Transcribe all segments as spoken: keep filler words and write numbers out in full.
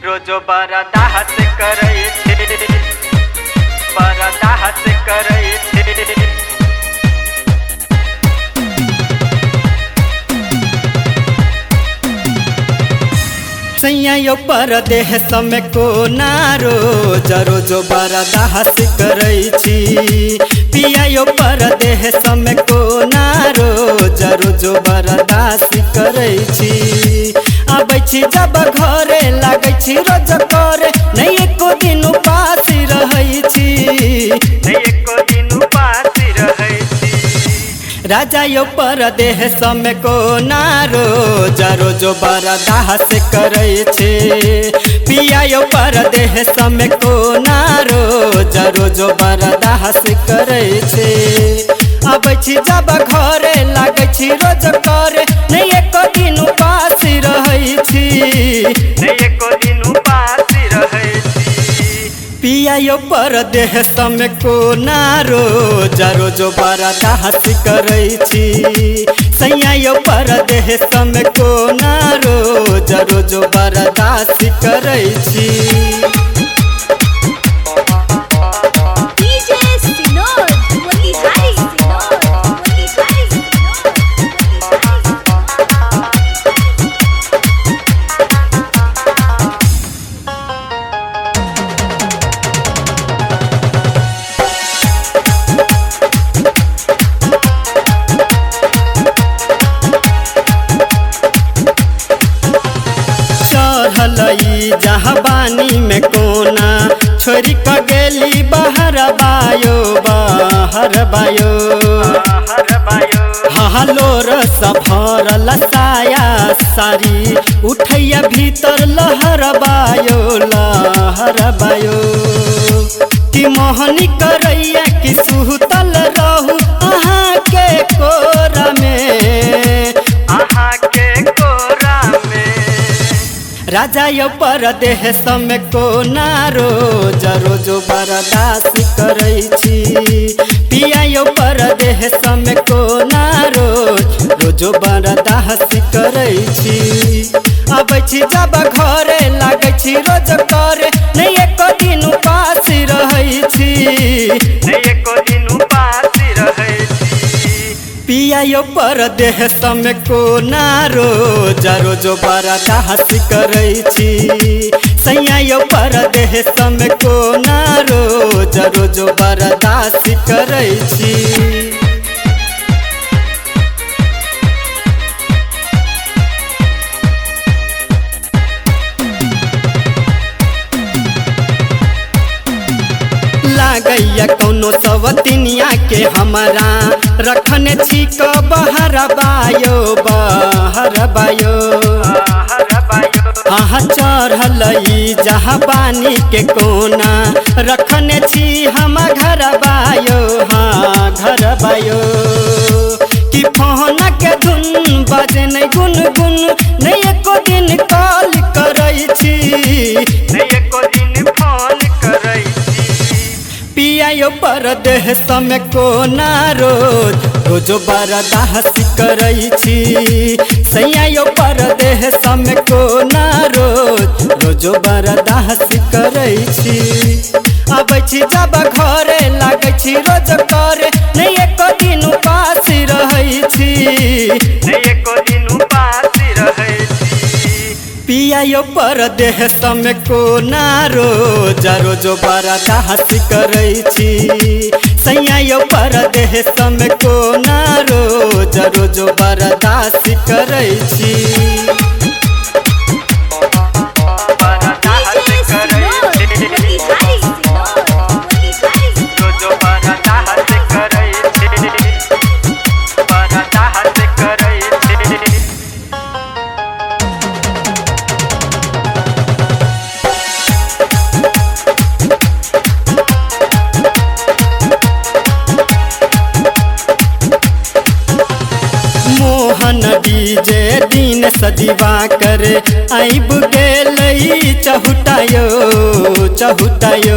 रोजो बर्दाश्त करै छे बर्दाश्त करै छे। सैया यो परदेश में कोना रोज रोज बर्दाश्त करै छी। पिया यो परदेश में कोना रोज रोज बर्दाश्त करै छी। आबै छी जब घरे लागै छी रोज करे नहीं एको दिन उपास रहै छी नहीं एको दिन उपास रहै छी। राजा यो परदेश में कोना रोज रोज बर्दाश्त करै छे। पिया यो परदेश में कोना रोज रोज बर्दाश्त करै छे। आबै छी जब घरे लागै छी रोज करे नहीं एको दिन उपास रहै छी नहीं एको दिन उपास रहै छी। पिया यो परदेश में कोना रोज रोज बर्दाश्त करै छी। सैया यो परदेश में कोना रोज रोज बर्दाश्त करै छी। जहाबानी में कोना छोरी क गेली बाहर बायो बाहर बायो हालो रस भरल साया सारी उठैया भीतर लहर बायो लहर बायो। कि मोहनी करैया कि सुतल रहू अहाँ के कोरा में अहाँ के कोरा में। राजा यो परदेश में कोना रोज रोज बर्दाश्त करै छी। पिया यो परदेश में कोना रोज रोज बर्दाश्त करै छी। आबै छी जब घरे लागै छी रोज करे नहीं एको दिन उपास रहै छी नहीं एको दिन उपास रहै छी। पिया यो परदेश में कोना रोज रोज बर्दाश्त करै छी। सैया यो परदेश में कोना रोज रोज बर्दाश्त करै छी। लागैया कौनो सवतिनिया के हमारा रखने छी क बहर बायो बहर बायो। हाँ चढ़ल जहाबानी के कोना रखने छी हम घर बायो हाँ घर बायो। कि फोन के धुन बजे नहीं गुनगुन नहीं एको दिन कॉल करै छी नहीं एको दिन फोन करै छी। पिया यो परदेश में कोना रोज रोज बर्दाश्त करै छी। सैया यो परदेश में कोना रोज रोज बर्दाश्त करै छी। आबै छी जब घरे लागै छी रोज करे नहीं एको दिन उपास रहै छी नहीं एको दिन उपास रहै छी। पिया यो परदेश में कोना रोज रोज बर्दाश्त करै छी। सैया यो परदेश में कोना रोज रोज बर्दाश्त करै छी। डीजे दिन सजीवा करे आइब गेलई चहुटायो चहुटायो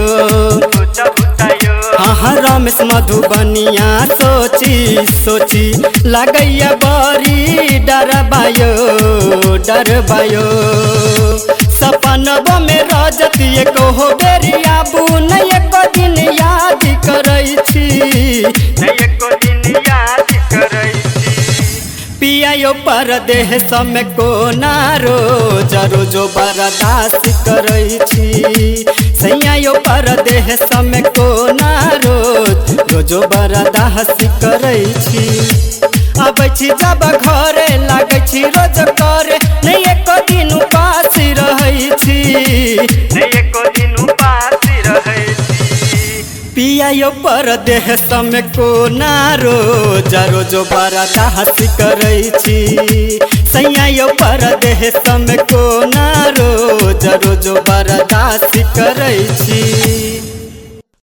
हाँ रमेश मधुबनिया सोची सोची लगैया बड़ी डरबायो डरबायो। सपनबो में हो बेरिया बुन एको दिन याद करै छी एको दिन याद करै छी पिया यो परदेश में कोना रोज रोज बर्दाश्त करै छी सैया यो परदेश में कोना रोज रोज बर्दाश्त करै छी आबै छी जब घरे लागै छी रोज करे नहीं एको दिन उपास रहै छी नहीं एको दिन उपास रहै छी पिया यो परदेश में कोना रोज रोज बर्दाश्त करै छी सैया यो परदेश में कोना रोज रोज बर्दाश्त करै छी।